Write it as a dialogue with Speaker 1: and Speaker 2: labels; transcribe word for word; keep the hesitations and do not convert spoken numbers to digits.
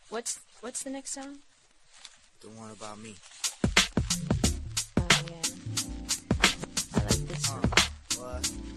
Speaker 1: What's what's the next song?
Speaker 2: The one about me.
Speaker 1: Oh yeah. I like this one.
Speaker 2: Uh, what?